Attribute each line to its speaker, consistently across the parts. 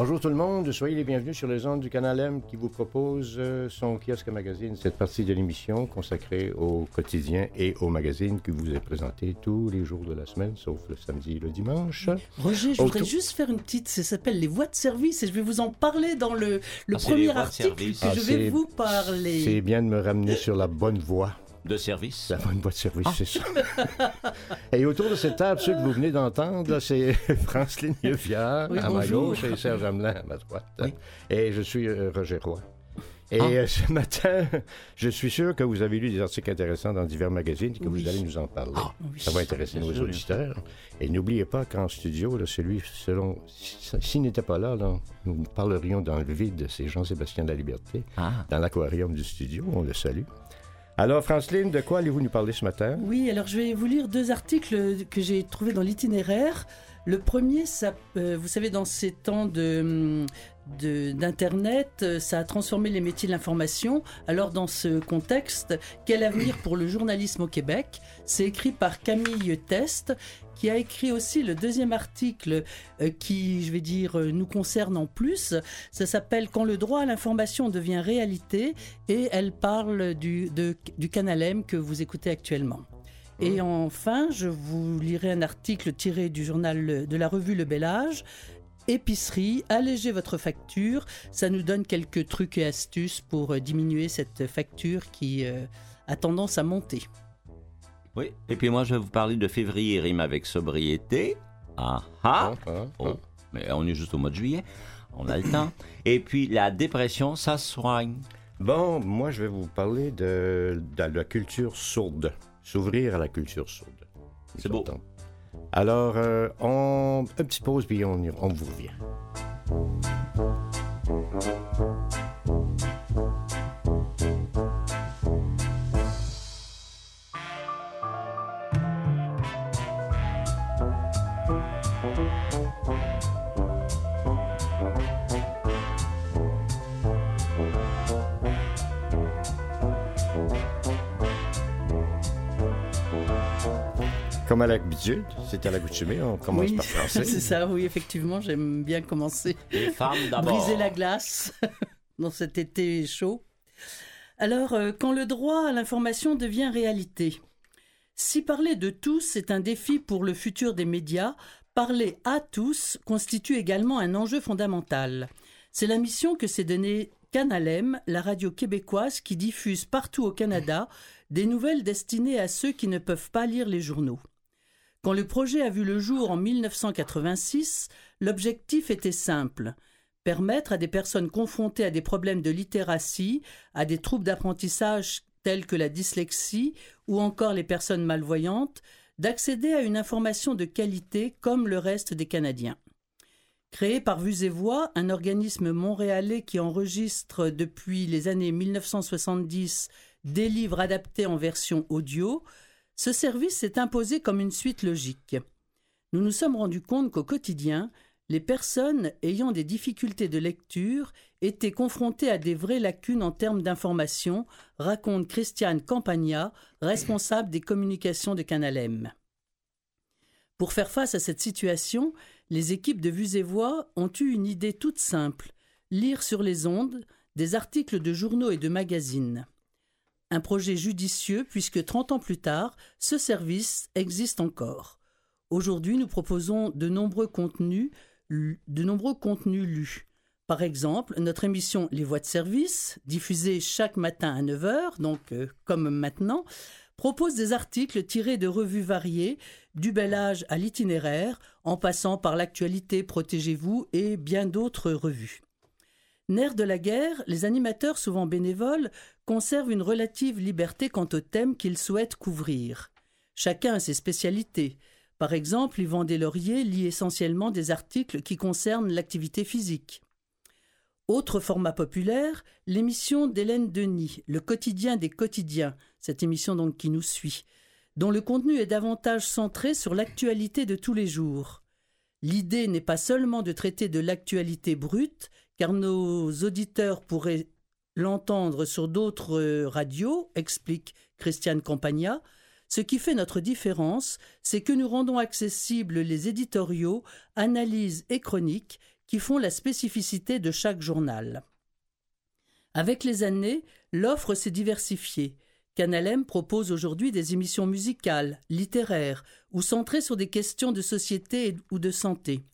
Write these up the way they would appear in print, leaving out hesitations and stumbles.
Speaker 1: Bonjour tout le monde, soyez les bienvenus sur les ondes du Canal M qui vous propose son kiosque magazine, cette partie de l'émission consacrée au quotidien et au magazine qui vous est présenté tous les jours de la semaine, sauf le samedi et le dimanche.
Speaker 2: Roger, je voudrais juste faire une petite, ça s'appelle les voies de service et je vais vous en parler dans le premier article que je vais vous parler.
Speaker 1: C'est bien de me ramener sur la bonne voie.
Speaker 3: De service.
Speaker 1: La bonne voie de service, c'est ça. Et autour de cette table, ceux que vous venez d'entendre, là, c'est Franceline Viard à ma gauche et Serge Hamelin à ma droite. Oui. Et je suis Roger Roy. Et ce matin, je suis sûr que vous avez lu des articles intéressants dans divers magazines et que vous allez nous en parler. Ça va intéresser nos auditeurs. Et n'oubliez pas qu'en studio, là, s'il n'était pas là, nous parlerions dans le vide, c'est Jean-Sébastien de la Liberté, dans l'aquarium du studio, on le salue. Alors, Franceline, de quoi allez-vous nous parler ce matin?
Speaker 2: Oui, alors je vais vous lire 2 articles que j'ai trouvés dans l'itinéraire. Le premier, vous savez, dans ces temps d'Internet, ça a transformé les métiers de l'information. Alors, dans ce contexte, quel avenir pour le journalisme au Québec? C'est écrit par Camille Teste, qui a écrit aussi le 2e article qui, je vais dire, nous concerne en plus. Ça s'appelle « Quand le droit à l'information devient réalité » et elle parle du Canal M que vous écoutez actuellement. Et enfin, je vous lirai un article tiré du journal de la revue Le Bel Âge. Épicerie, allégez votre facture. Ça nous donne quelques trucs et astuces pour diminuer cette facture qui a tendance à monter.
Speaker 3: Oui, et puis moi je vais vous parler de février rime avec sobriété. Mais on est juste au mois de juillet, on a le temps. Et puis la dépression, ça se soigne.
Speaker 1: Bon, moi je vais vous parler de la culture sourde. S'ouvrir à la culture sourde.
Speaker 3: C'est beau.
Speaker 1: Alors, une petite pause, puis on vous revient. Comme à l'habitude, c'est à l'accoutumée, on commence par français.
Speaker 2: C'est ça, oui, effectivement, j'aime bien commencer.
Speaker 3: Les femmes d'abord.
Speaker 2: Briser la glace dans cet été chaud. Alors, quand le droit à l'information devient réalité. Si parler de tous est un défi pour le futur des médias, parler à tous constitue également un enjeu fondamental. C'est la mission que s'est donnée Canal M, la radio québécoise qui diffuse partout au Canada des nouvelles destinées à ceux qui ne peuvent pas lire les journaux. Quand le projet a vu le jour en 1986, l'objectif était simple: permettre à des personnes confrontées à des problèmes de littératie, à des troubles d'apprentissage tels que la dyslexie ou encore les personnes malvoyantes, d'accéder à une information de qualité comme le reste des Canadiens. Créé par Vues et Voix, un organisme montréalais qui enregistre depuis les années 1970 des livres adaptés en version audio, ce service s'est imposé comme une suite logique. Nous nous sommes rendus compte qu'au quotidien, les personnes ayant des difficultés de lecture étaient confrontées à des vraies lacunes en termes d'information, raconte Christiane Campagna, responsable des communications de Canal M. Pour faire face à cette situation, les équipes de Vues et Voix ont eu une idée toute simple: lire sur les ondes des articles de journaux et de magazines. Un projet judicieux puisque 30 ans plus tard, ce service existe encore. Aujourd'hui, nous proposons de nombreux contenus lus. Par exemple, notre émission Les Voies de service, diffusée chaque matin à 9h, donc comme maintenant, propose des articles tirés de revues variées, du Bel Âge à l'Itinéraire, en passant par l'Actualité, Protégez-vous et bien d'autres revues. Nerfs de la guerre, les animateurs, souvent bénévoles, conservent une relative liberté quant aux thèmes qu'ils souhaitent couvrir. Chacun a ses spécialités. Par exemple, Yvan Deslauriers lit essentiellement des articles qui concernent l'activité physique. Autre format populaire, l'émission d'Hélène Denis, Le quotidien des quotidiens, cette émission donc qui nous suit, dont le contenu est davantage centré sur l'actualité de tous les jours. L'idée n'est pas seulement de traiter de l'actualité brute, car nos auditeurs pourraient l'entendre sur d'autres radios, explique Christiane Campagna. Ce qui fait notre différence, c'est que nous rendons accessibles les éditoriaux, analyses et chroniques qui font la spécificité de chaque journal. Avec les années, l'offre s'est diversifiée. Canal M propose aujourd'hui des émissions musicales, littéraires ou centrées sur des questions de société ou de santé.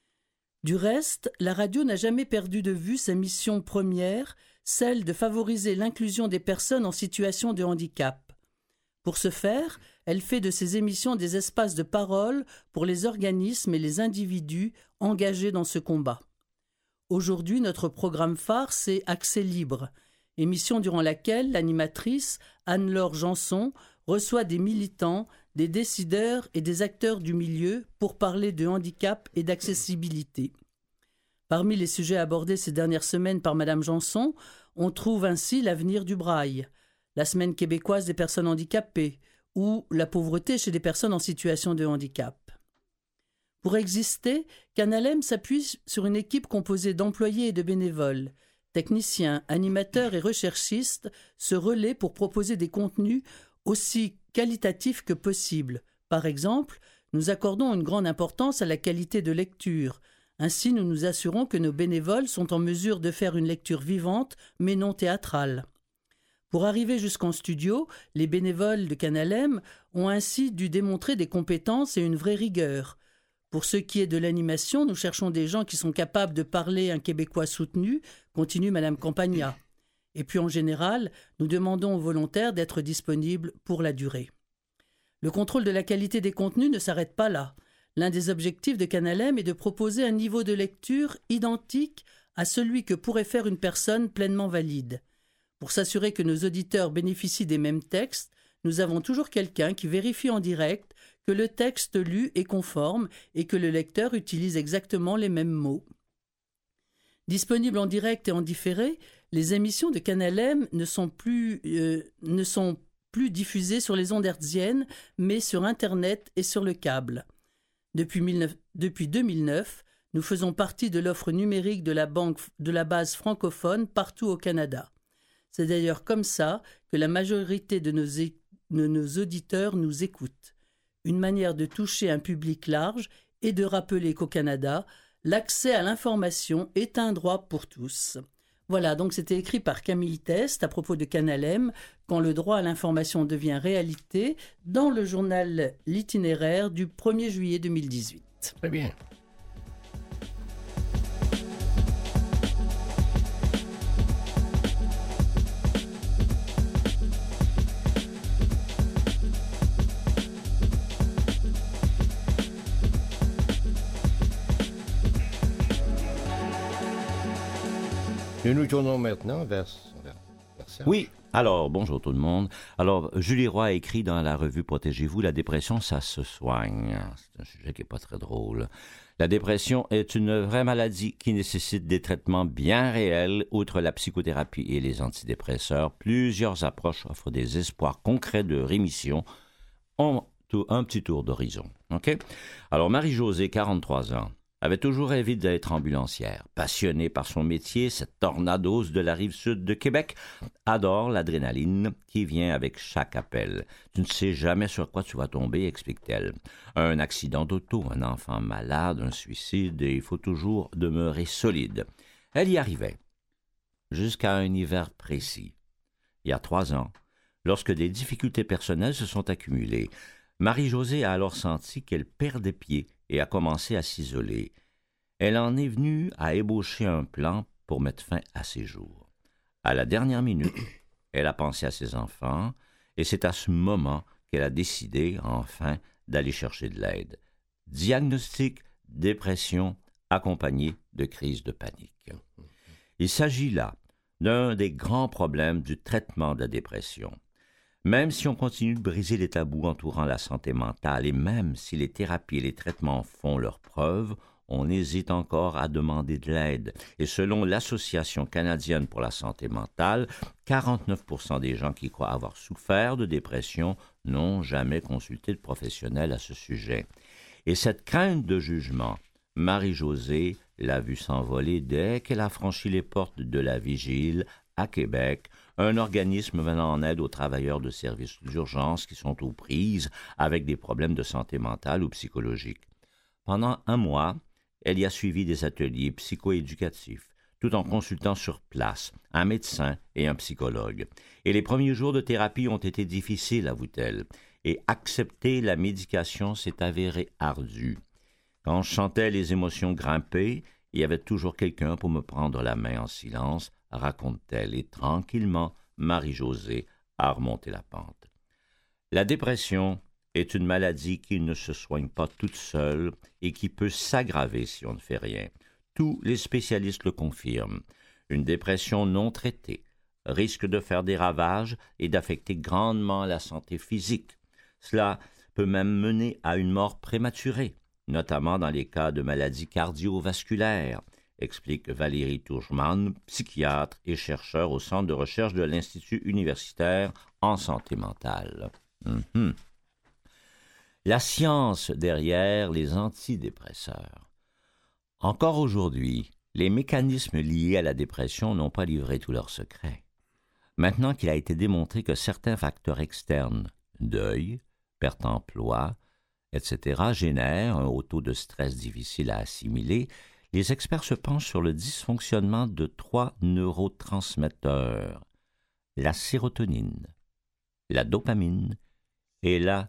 Speaker 2: Du reste, la radio n'a jamais perdu de vue sa mission première, celle de favoriser l'inclusion des personnes en situation de handicap. Pour ce faire, elle fait de ses émissions des espaces de parole pour les organismes et les individus engagés dans ce combat. Aujourd'hui, notre programme phare, c'est Accès libre, émission durant laquelle l'animatrice Anne-Laure Janson reçoit des militants, des décideurs et des acteurs du milieu pour parler de handicap et d'accessibilité. Parmi les sujets abordés ces dernières semaines par Madame Janson, on trouve ainsi l'avenir du braille, la semaine québécoise des personnes handicapées ou la pauvreté chez les personnes en situation de handicap. Pour exister, Canal M s'appuie sur une équipe composée d'employés et de bénévoles. Techniciens, animateurs et recherchistes se relaient pour proposer des contenus aussi qualitatifs que possible. Par exemple, nous accordons une grande importance à la qualité de lecture. Ainsi, nous nous assurons que nos bénévoles sont en mesure de faire une lecture vivante, mais non théâtrale. Pour arriver jusqu'en studio, les bénévoles de Canal M ont ainsi dû démontrer des compétences et une vraie rigueur. Pour ce qui est de l'animation, nous cherchons des gens qui sont capables de parler un québécois soutenu, continue Madame Campagna. Et puis en général, nous demandons aux volontaires d'être disponibles pour la durée. Le contrôle de la qualité des contenus ne s'arrête pas là. L'un des objectifs de Canal M est de proposer un niveau de lecture identique à celui que pourrait faire une personne pleinement valide. Pour s'assurer que nos auditeurs bénéficient des mêmes textes, nous avons toujours quelqu'un qui vérifie en direct que le texte lu est conforme et que le lecteur utilise exactement les mêmes mots. Disponibles en direct et en différé, les émissions de Canal M ne sont plus diffusées sur les ondes hertziennes, mais sur Internet et sur le câble. Depuis 2009, nous faisons partie de l'offre numérique de la base francophone partout au Canada. C'est d'ailleurs comme ça que la majorité de nos auditeurs nous écoutent. Une manière de toucher un public large et de rappeler qu'au Canada, l'accès à l'information est un droit pour tous. Voilà, donc c'était écrit par Camille Test à propos de Canal M, quand le droit à l'information devient réalité, dans le journal L'Itinéraire du 1er juillet 2018.
Speaker 1: Très bien. Nous tournons maintenant vers ça.
Speaker 3: Oui, alors, bonjour tout le monde. Alors, Julie Roy a écrit dans la revue Protégez-vous, la dépression, ça se soigne. C'est un sujet qui n'est pas très drôle. La dépression est une vraie maladie qui nécessite des traitements bien réels. Outre la psychothérapie et les antidépresseurs, plusieurs approches offrent des espoirs concrets de rémission. Un petit tour d'horizon. OK? Alors, Marie-Josée, 43 ans, avait toujours rêvé d'être ambulancière. Passionnée par son métier, cette tornadeuse de la rive sud de Québec adore l'adrénaline qui vient avec chaque appel. Tu ne sais jamais sur quoi tu vas tomber, explique-t-elle. Un accident d'auto, un enfant malade, un suicide, et il faut toujours demeurer solide. Elle y arrivait, jusqu'à un hiver précis. Il y a 3 ans, lorsque des difficultés personnelles se sont accumulées, Marie-Josée a alors senti qu'elle perdait pied et a commencé à s'isoler. Elle en est venue à ébaucher un plan pour mettre fin à ses jours. À la dernière minute, elle a pensé à ses enfants et c'est à ce moment qu'elle a décidé, enfin, d'aller chercher de l'aide. Diagnostic, dépression, accompagné de crise de panique. Il s'agit là d'un des grands problèmes du traitement de la dépression. Même si on continue de briser les tabous entourant la santé mentale et même si les thérapies et les traitements font leurs preuves, on hésite encore à demander de l'aide. Et selon l'Association canadienne pour la santé mentale, 49% des gens qui croient avoir souffert de dépression n'ont jamais consulté de professionnel à ce sujet. Et cette crainte de jugement, Marie-Josée l'a vue s'envoler dès qu'elle a franchi les portes de la Vigile à Québec, un organisme venant en aide aux travailleurs de services d'urgence qui sont aux prises avec des problèmes de santé mentale ou psychologique. Pendant 1 mois, elle y a suivi des ateliers psychoéducatifs, tout en consultant sur place un médecin et un psychologue. Et les premiers jours de thérapie ont été difficiles, avoue-t-elle, et accepter la médication s'est avéré ardu. Quand je sentais les émotions grimper, il y avait toujours quelqu'un pour me prendre la main en silence, raconte-t-elle, et tranquillement, Marie-Josée a remonté la pente. La dépression est une maladie qui ne se soigne pas toute seule et qui peut s'aggraver si on ne fait rien. Tous les spécialistes le confirment. Une dépression non traitée risque de faire des ravages et d'affecter grandement la santé physique. Cela peut même mener à une mort prématurée, notamment dans les cas de maladies cardiovasculaires, explique Valérie Turgeman, psychiatre et chercheur au Centre de recherche de l'Institut universitaire en santé mentale. La science derrière les antidépresseurs. Encore aujourd'hui, les mécanismes liés à la dépression n'ont pas livré tous leurs secrets. Maintenant qu'il a été démontré que certains facteurs externes, deuil, perte d'emploi, etc., génèrent un haut taux de stress difficile à assimiler, les experts se penchent sur le dysfonctionnement de 3 neurotransmetteurs, la sérotonine, la dopamine et la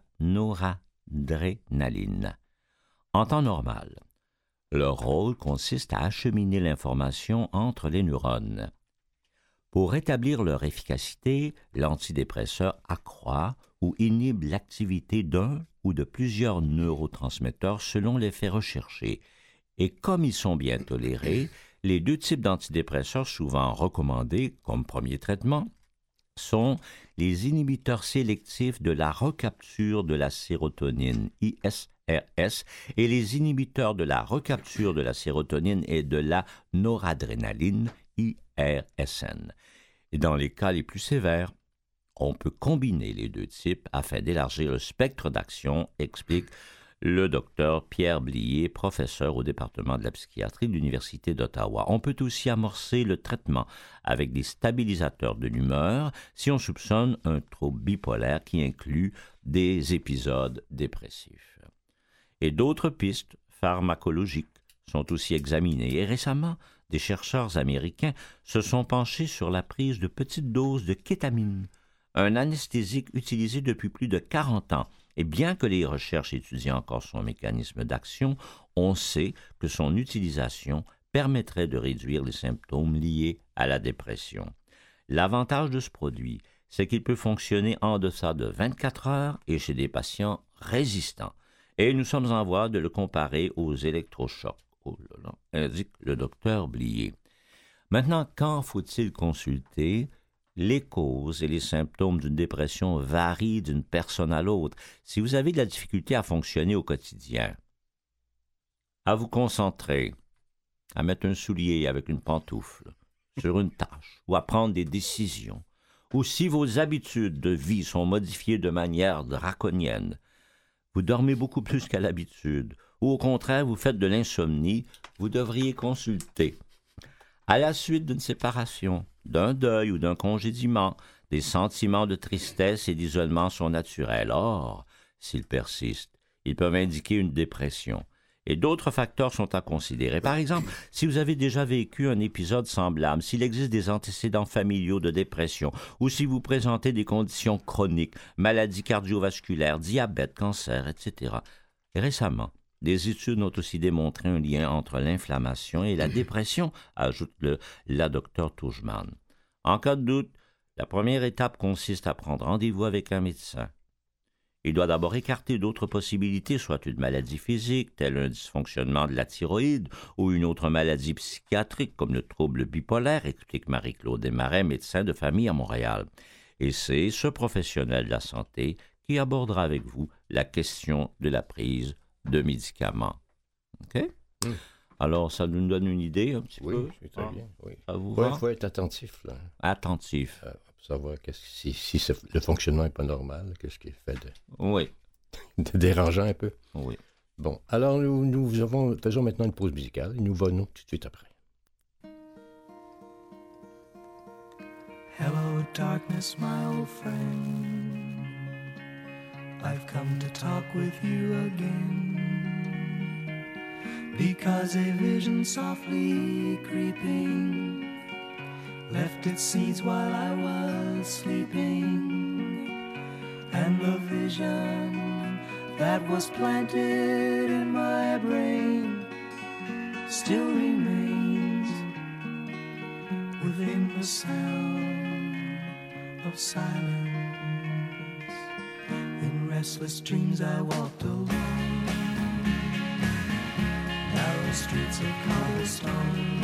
Speaker 3: noradrénaline. En temps normal, leur rôle consiste à acheminer l'information entre les neurones. Pour rétablir leur efficacité, l'antidépresseur accroît ou inhibe l'activité d'un ou de plusieurs neurotransmetteurs selon l'effet recherché. Et comme ils sont bien tolérés, les 2 types d'antidépresseurs souvent recommandés comme premier traitement sont les inhibiteurs sélectifs de la recapture de la sérotonine, ISRS, et les inhibiteurs de la recapture de la sérotonine et de la noradrénaline, IRSN. Et dans les cas les plus sévères, on peut combiner les 2 types afin d'élargir le spectre d'action, explique le docteur Pierre Blier, professeur au département de la psychiatrie de l'Université d'Ottawa. On peut aussi amorcer le traitement avec des stabilisateurs de l'humeur si on soupçonne un trouble bipolaire qui inclut des épisodes dépressifs. Et d'autres pistes pharmacologiques sont aussi examinées. Et récemment, des chercheurs américains se sont penchés sur la prise de petites doses de kétamine, un anesthésique utilisé depuis plus de 40 ans. Et bien que les recherches étudient encore son mécanisme d'action, on sait que son utilisation permettrait de réduire les symptômes liés à la dépression. L'avantage de ce produit, c'est qu'il peut fonctionner en deçà de 24 heures et chez des patients résistants. Et nous sommes en voie de le comparer aux électrochocs, indique le docteur Blier. Maintenant, quand faut-il consulter? Les causes et les symptômes d'une dépression varient d'une personne à l'autre. Si vous avez de la difficulté à fonctionner au quotidien, à vous concentrer, à mettre un soulier avec une pantoufle sur une tâche ou à prendre des décisions, ou si vos habitudes de vie sont modifiées de manière draconienne, vous dormez beaucoup plus qu'à l'habitude, ou au contraire vous faites de l'insomnie, vous devriez consulter. À la suite d'une séparation, d'un deuil ou d'un congédiement, des sentiments de tristesse et d'isolement sont naturels. Or, s'ils persistent, ils peuvent indiquer une dépression. Et d'autres facteurs sont à considérer. Par exemple, si vous avez déjà vécu un épisode semblable, s'il existe des antécédents familiaux de dépression, ou si vous présentez des conditions chroniques, maladies cardiovasculaires, diabète, cancer, etc. Et récemment, des études ont aussi démontré un lien entre l'inflammation et la dépression, ajoute la docteure Turgeman. En cas de doute, la première étape consiste à prendre rendez-vous avec un médecin. Il doit d'abord écarter d'autres possibilités, soit une maladie physique, tel un dysfonctionnement de la thyroïde, ou une autre maladie psychiatrique, comme le trouble bipolaire, explique Marie-Claude Desmarais, médecin de famille à Montréal. Et c'est ce professionnel de la santé qui abordera avec vous la question de la prise de médicaments. OK? Alors, ça nous donne une idée un petit peu?
Speaker 1: Oui, c'est très bien. Oui.
Speaker 3: Ça vous va?
Speaker 1: Il faut être attentif, là.
Speaker 3: Attentif.
Speaker 1: Pour savoir si le fonctionnement n'est pas normal, qu'est-ce qui fait de dérangeant un peu.
Speaker 3: Oui.
Speaker 1: Bon, alors nous faisons maintenant une pause musicale et nous venons tout de suite après.
Speaker 4: Hello, darkness, my old friend. I've come to talk with you again. because a vision softly creeping left its seeds while I was sleeping, and the vision that was planted in my brain still remains within the sound of silence. In restless dreams I walked alone, narrow streets of cobblestone,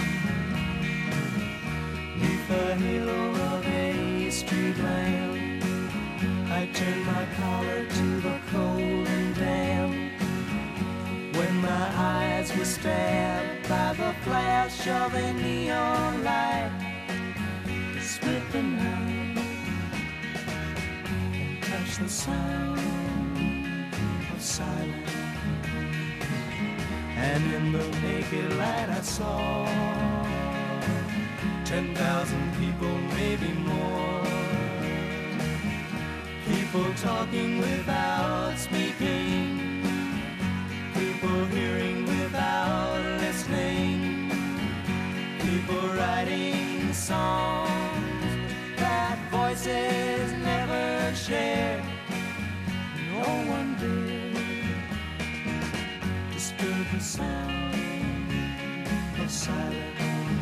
Speaker 4: neath the halo of a street lamp. I turned my collar to the cold and damp, when my eyes were stabbed by the flash of a neon light. Split the night and touch the sound of silence, and in the naked light I saw 10,000 people, maybe more, people talking without speaking, people hearing without listening, people writing songs that voices never shared. No one dared disturb the sound of silence.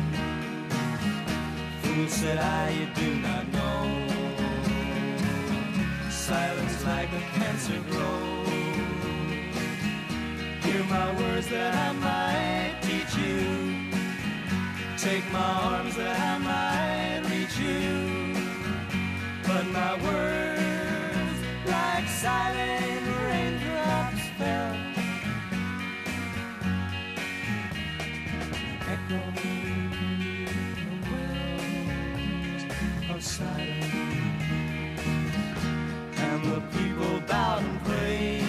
Speaker 4: Fool, said I, you do not know, silence like a cancer grows. Hear my words that I might teach you, take my arms that I might reach you, but my words like silent raindrops fell, echoing the wells of silence. And the people bowed and prayed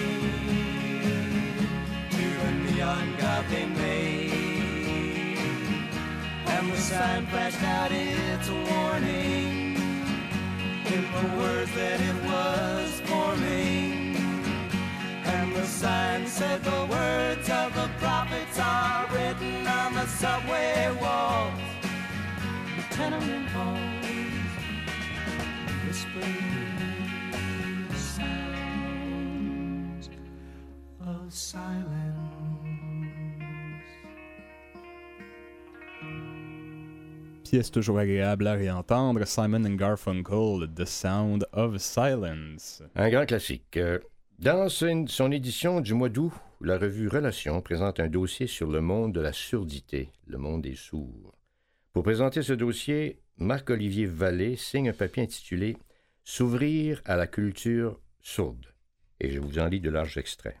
Speaker 4: to the neon god they made, and the sign flashed out its warning in the words that it was forming. And the sign said the words of the prophets are written on the subway walls, the tenement halls, whispering silence.
Speaker 5: Pièce toujours agréable à réentendre, Simon & Garfunkel, The Sound of Silence.
Speaker 1: Un grand classique. Dans son édition du mois d'août, la revue Relations présente un dossier sur le monde de la surdité, le monde des sourds. Pour présenter ce dossier, Marc-Olivier Vallée signe un papier intitulé « S'ouvrir à la culture sourde ». Et je vous en lis de larges extraits.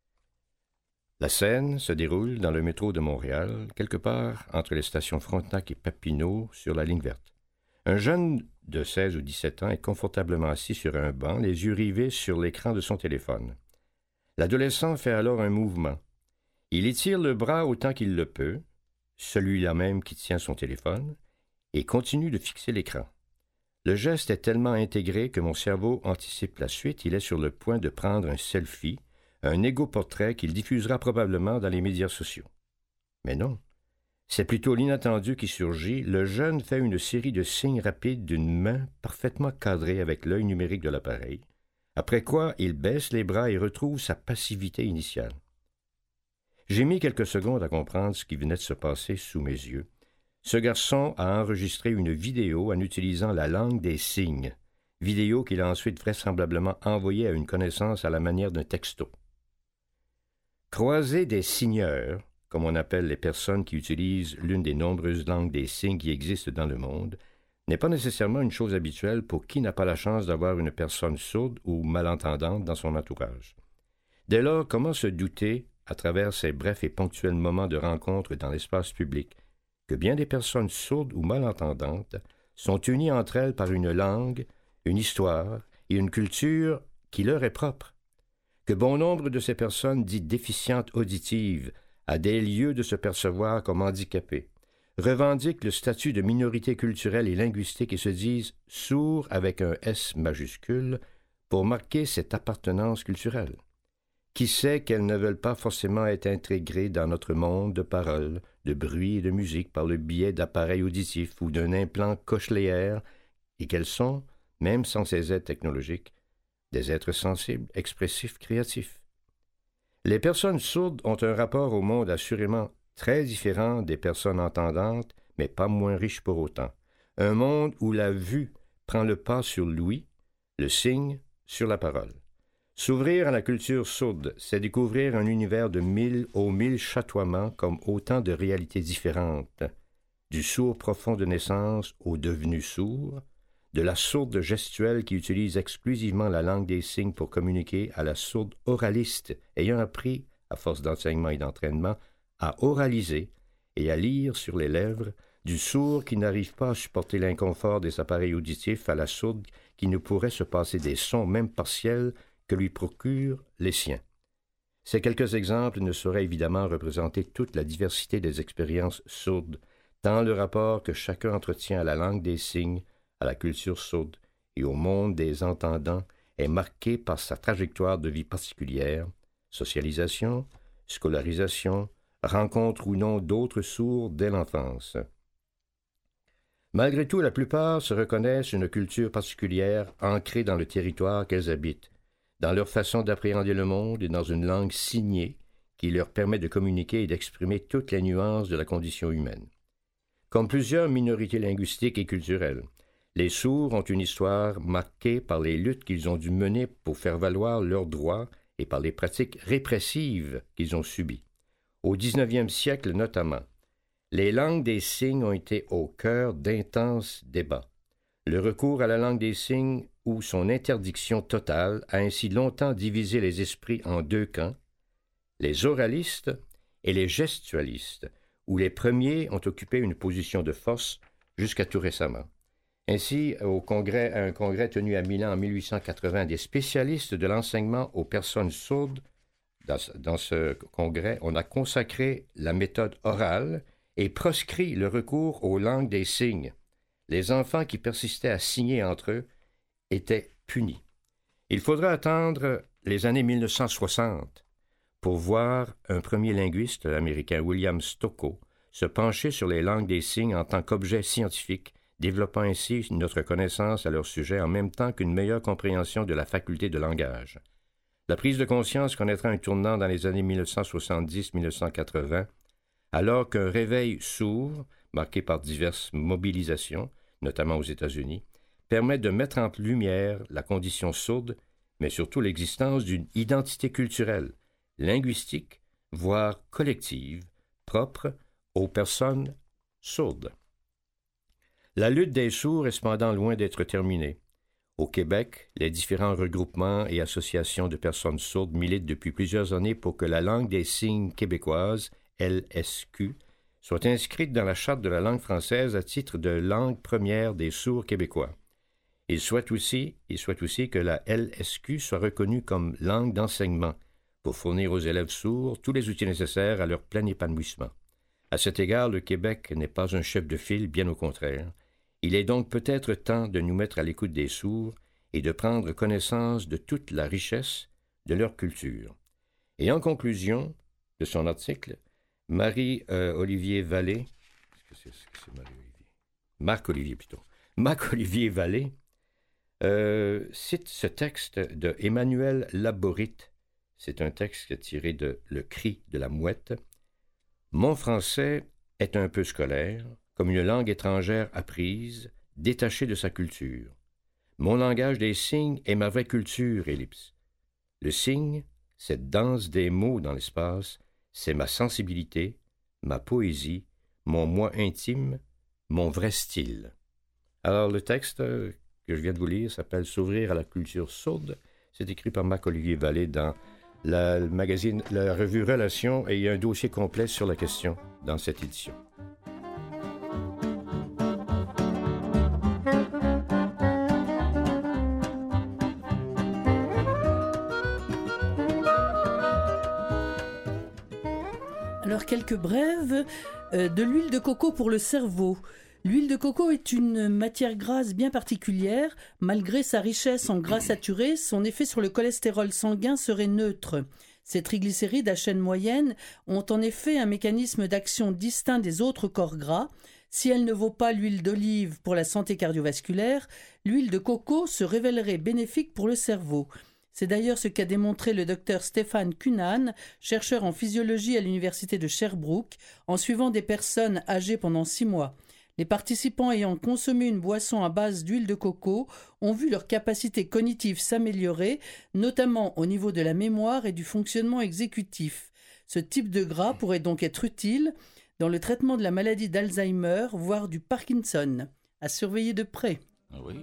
Speaker 1: La scène se déroule dans le métro de Montréal, quelque part entre les stations Frontenac et Papineau sur la ligne verte. Un jeune de 16 ou 17 ans est confortablement assis sur un banc, les yeux rivés sur l'écran de son téléphone. L'adolescent fait alors un mouvement. Il étire le bras autant qu'il le peut, celui-là même qui tient son téléphone, et continue de fixer l'écran. Le geste est tellement intégré que mon cerveau anticipe la suite. Il est sur le point de prendre un selfie, un égo-portrait qu'il diffusera probablement dans les médias sociaux. Mais non, c'est plutôt l'inattendu qui surgit. Le jeune fait une série de signes rapides d'une main parfaitement cadrée avec l'œil numérique de l'appareil, après quoi il baisse les bras et retrouve sa passivité initiale. J'ai mis quelques secondes à comprendre ce qui venait de se passer sous mes yeux. Ce garçon a enregistré une vidéo en utilisant la langue des signes, vidéo qu'il a ensuite vraisemblablement envoyée à une connaissance à la manière d'un texto. Croiser des signeurs, comme on appelle les personnes qui utilisent l'une des nombreuses langues des signes qui existent dans le monde, n'est pas nécessairement une chose habituelle pour qui n'a pas la chance d'avoir une personne sourde ou malentendante dans son entourage. Dès lors, comment se douter, à travers ces brefs et ponctuels moments de rencontre dans l'espace public, que bien des personnes sourdes ou malentendantes sont unies entre elles par une langue, une histoire et une culture qui leur est propre, que bon nombre de ces personnes dites déficientes auditives à des lieux de se percevoir comme handicapées, revendiquent le statut de minorité culturelle et linguistique et se disent sourds avec un S majuscule pour marquer cette appartenance culturelle. Qui sait qu'elles ne veulent pas forcément être intégrées dans notre monde de paroles, de bruit et de musique par le biais d'appareils auditifs ou d'un implant cochléaire, et qu'elles sont, même sans ces aides technologiques, des êtres sensibles, expressifs, créatifs. Les personnes sourdes ont un rapport au monde assurément très différent des personnes entendantes, mais pas moins riche pour autant. Un monde où la vue prend le pas sur l'ouïe, le signe sur la parole. S'ouvrir à la culture sourde, c'est découvrir un univers de 1000 aux 1000 chatoiements comme autant de réalités différentes, du sourd profond de naissance au devenu sourd, de la sourde gestuelle qui utilise exclusivement la langue des signes pour communiquer à la sourde oraliste, ayant appris, à force d'enseignement et d'entraînement, à oraliser et à lire sur les lèvres, du sourd qui n'arrive pas à supporter l'inconfort des appareils auditifs à la sourde qui ne pourrait se passer des sons, même partiels, que lui procurent les siens. Ces quelques exemples ne sauraient évidemment représenter toute la diversité des expériences sourdes, tant le rapport que chacun entretient à la langue des signes, à la culture sourde et au monde des entendants est marqué par sa trajectoire de vie particulière, socialisation, scolarisation, rencontre ou non d'autres sourds dès l'enfance. Malgré tout, la plupart se reconnaissent une culture particulière ancrée dans le territoire qu'elles habitent, dans leur façon d'appréhender le monde et dans une langue signée qui leur permet de communiquer et d'exprimer toutes les nuances de la condition humaine. Comme plusieurs minorités linguistiques et culturelles, les sourds ont une histoire marquée par les luttes qu'ils ont dû mener pour faire valoir leurs droits et par les pratiques répressives qu'ils ont subies. Au 19e siècle notamment, les langues des signes ont été au cœur d'intenses débats. Le recours à la langue des signes ou son interdiction totale a ainsi longtemps divisé les esprits en deux camps, les oralistes et les gestualistes, où les premiers ont occupé une position de force jusqu'à tout récemment. Ainsi, à un congrès tenu à Milan en 1880 des spécialistes de l'enseignement aux personnes sourdes, dans ce congrès, on a consacré la méthode orale et proscrit le recours aux langues des signes. Les enfants qui persistaient à signer entre eux étaient punis. Il faudra attendre les années 1960 pour voir un premier linguiste, l'américain William Stockow, se pencher sur les langues des signes en tant qu'objet scientifique, développant ainsi notre connaissance à leur sujet en même temps qu'une meilleure compréhension de la faculté de langage. La prise de conscience connaîtra un tournant dans les années 1970-1980, alors qu'un réveil sourd, marqué par diverses mobilisations, notamment aux États-Unis, permet de mettre en lumière la condition sourde, mais surtout l'existence d'une identité culturelle, linguistique, voire collective, propre aux personnes sourdes. La lutte des sourds est cependant loin d'être terminée. Au Québec, les différents regroupements et associations de personnes sourdes militent depuis plusieurs années pour que la langue des signes québécoise, LSQ, soit inscrite dans la Charte de la langue française à titre de langue première des sourds québécois. Ils souhaitent aussi que la LSQ soit reconnue comme langue d'enseignement pour fournir aux élèves sourds tous les outils nécessaires à leur plein épanouissement. À cet égard, le Québec n'est pas un chef de file, bien au contraire. Il est donc peut-être temps de nous mettre à l'écoute des sourds et de prendre connaissance de toute la richesse de leur culture. Et en conclusion de son article, Marc-Olivier Vallée cite ce texte de Emmanuel Laborit. C'est un texte tiré de Le cri de la mouette. « Mon français est un peu scolaire, comme une langue étrangère apprise, détachée de sa culture. Mon langage des signes est ma vraie culture, ellipse. Le signe, cette danse des mots dans l'espace, c'est ma sensibilité, ma poésie, mon moi intime, mon vrai style. » Alors, le texte que je viens de vous lire s'appelle « S'ouvrir à la culture sourde ». C'est écrit par Marc-Olivier Vallée dans la revue Relations, et il y a un dossier complet sur la question dans cette édition.
Speaker 2: Alors, quelques brèves de l'huile de coco pour le cerveau. L'huile de coco est une matière grasse bien particulière. Malgré sa richesse en gras saturés, son effet sur le cholestérol sanguin serait neutre. Ces triglycérides à chaîne moyenne ont en effet un mécanisme d'action distinct des autres corps gras. Si elle ne vaut pas l'huile d'olive pour la santé cardiovasculaire, l'huile de coco se révélerait bénéfique pour le cerveau. C'est d'ailleurs ce qu'a démontré le docteur Stéphane Cunan, chercheur en physiologie à l'université de Sherbrooke, en suivant des personnes âgées pendant 6 mois. Les participants ayant consommé une boisson à base d'huile de coco ont vu leurs capacités cognitives s'améliorer, notamment au niveau de la mémoire et du fonctionnement exécutif. Ce type de gras pourrait donc être utile dans le traitement de la maladie d'Alzheimer, voire du Parkinson. À surveiller de près.
Speaker 3: Oui.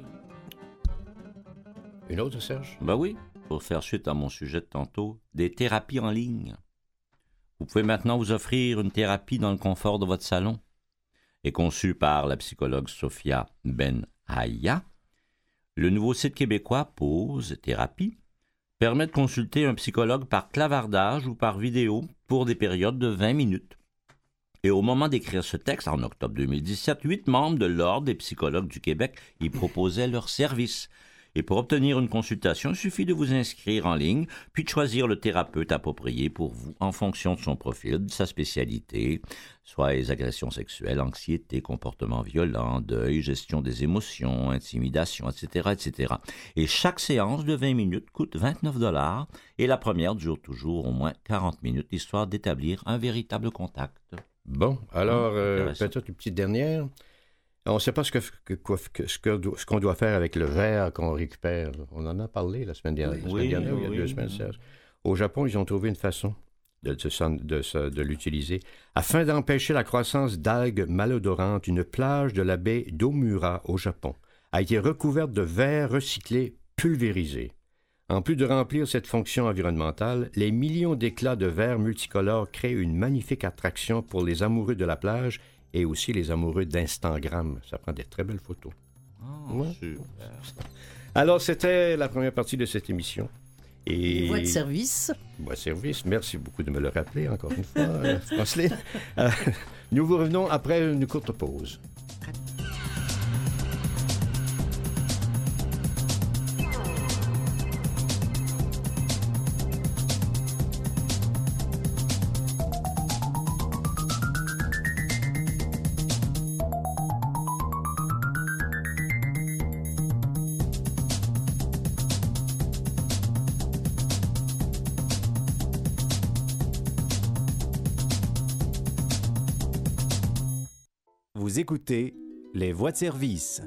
Speaker 1: Une autre, Serge?
Speaker 3: Ben oui, pour faire suite à mon sujet de tantôt, des thérapies en ligne. Vous pouvez maintenant vous offrir une thérapie dans le confort de votre salon. Et conçu par la psychologue Sophia Ben-Haya, le nouveau site québécois Pause Thérapie permet de consulter un psychologue par clavardage ou par vidéo pour des périodes de 20 minutes. Et au moment d'écrire ce texte, en octobre 2017, 8 membres de l'Ordre des psychologues du Québec y proposaient leurs services. Et pour obtenir une consultation, il suffit de vous inscrire en ligne, puis de choisir le thérapeute approprié pour vous en fonction de son profil, de sa spécialité, soit les agressions sexuelles, anxiété, comportement violent, deuil, gestion des émotions, intimidation, etc., etc. Et chaque séance de 20 minutes coûte 29 $ et la première dure toujours au moins 40 minutes, histoire d'établir un véritable contact.
Speaker 1: Bon, alors, peut-être une petite dernière. On ne sait pas ce qu'on doit faire avec le verre qu'on récupère. On en a parlé la semaine dernière, il y a 2 semaines, Serge. Au Japon, ils ont trouvé une façon de l'utiliser. Afin d'empêcher la croissance d'algues malodorantes, une plage de la baie d'Omura, au Japon, a été recouverte de verre recyclé pulvérisé. En plus de remplir cette fonction environnementale, les millions d'éclats de verre multicolores créent une magnifique attraction pour les amoureux de la plage et aussi les amoureux d'Instagram. Ça prend des très belles photos.
Speaker 3: Oh, ouais. Super.
Speaker 1: Alors, c'était la première partie de cette émission. Et...
Speaker 2: Voix de service.
Speaker 1: Voix de service. Merci beaucoup de me le rappeler encore une fois, Franceline. Nous vous revenons après une courte pause.
Speaker 6: Vous écoutez Les Voix de service.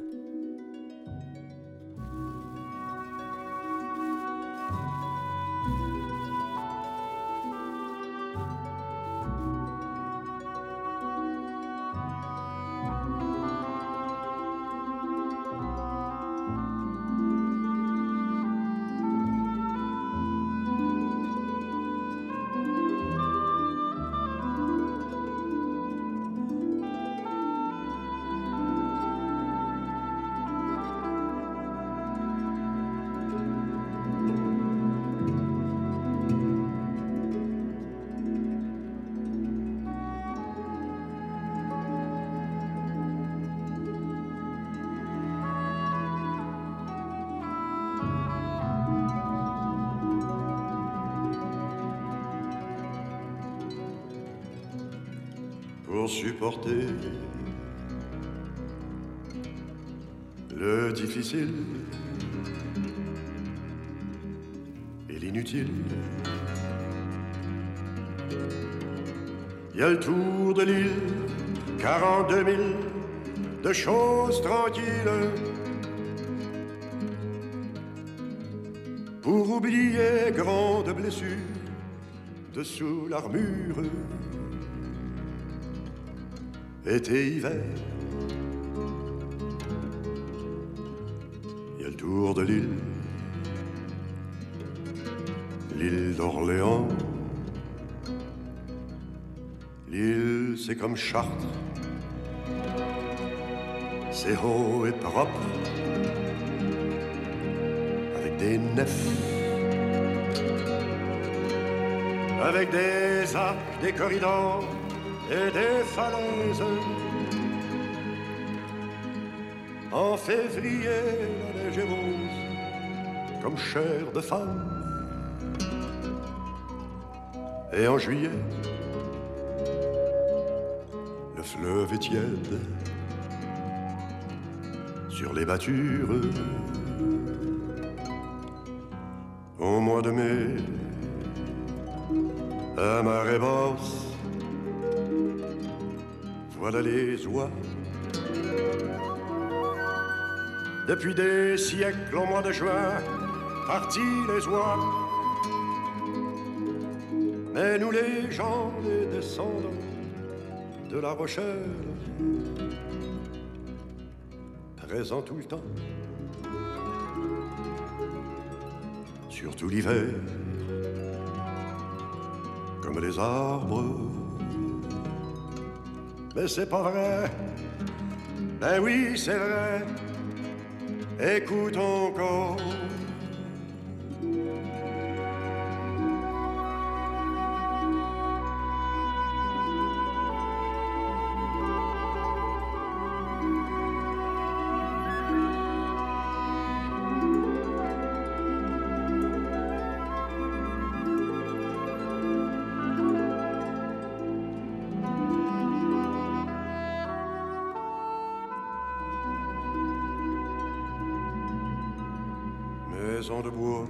Speaker 7: Pour supporter le difficile et l'inutile, il y a le tour de l'île, 42 000 de choses tranquilles pour oublier grande blessure dessous l'armure. Été, hiver, il y a le tour de l'île, l'île d'Orléans. L'île, c'est comme Chartres, c'est haut et propre, avec des nefs, avec des arcs, des corridors et des falaises. En février, la neige est rose comme chair de femme. Et en juillet, le fleuve est tiède sur les battures. Au mois de mai, à marée basse, voilà les oies. Depuis des siècles, au mois de juin, partis les oies. Mais nous les gens, les descendants de La Rochelle, présents tout le temps, surtout l'hiver, comme les arbres. Mais c'est pas vrai, ben oui c'est vrai, écoute encore. Maison de bois,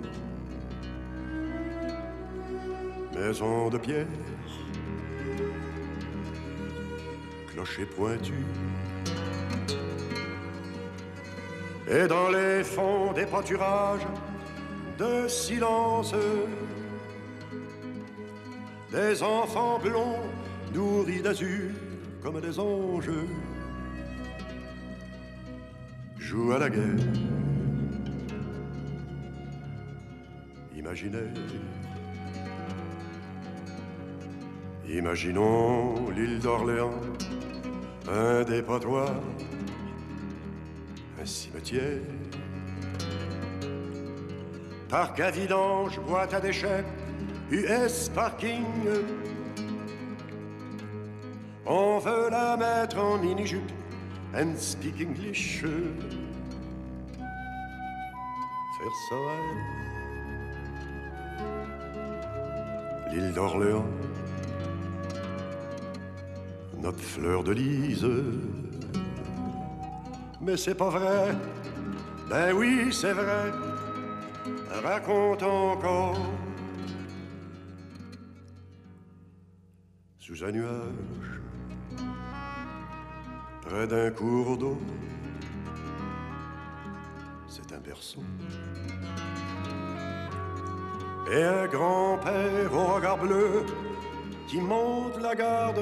Speaker 7: maison de pierre, clocher pointu. Et dans les fonds des pâturages de silence, des enfants blonds nourris d'azur comme des anges jouent à la guerre. Imaginons l'île d'Orléans, un dépotoir, un cimetière. Parc à vidange, boîte à déchets, US parking. On veut la mettre en mini-jupe and speak English. Faire ça à elle. L'île d'Orléans, notre fleur de lys. Mais c'est pas vrai, ben oui c'est vrai, raconte encore. Sous un nuage, près d'un cours d'eau, c'est un berceau. Et un grand-père au regard bleu qui monte la garde.